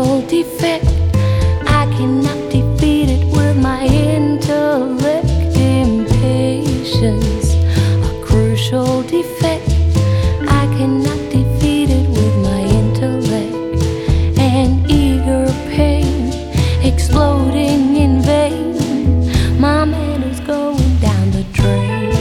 crucial defect. I cannot defeat it with my intellect. Impatience, a crucial defect. I cannot defeat it with my intellect. An eager pain exploding in vain. My man is going down the drain.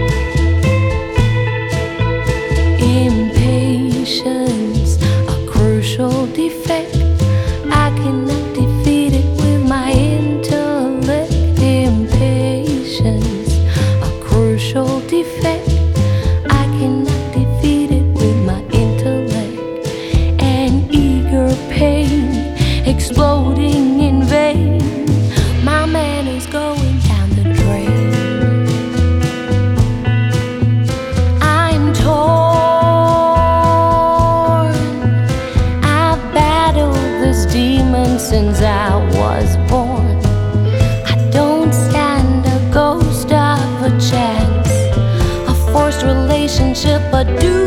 Impatience, a crucial defect. I cannot defeat it with my intellect. Impatience, a crucial defect. I cannot defeat it with my intellect. An eager pain exploding in vain. My man is going down the drain. I'm torn. I've battled this demon since I was born. I don't stand a ghost of a chance. A forced relationship, but do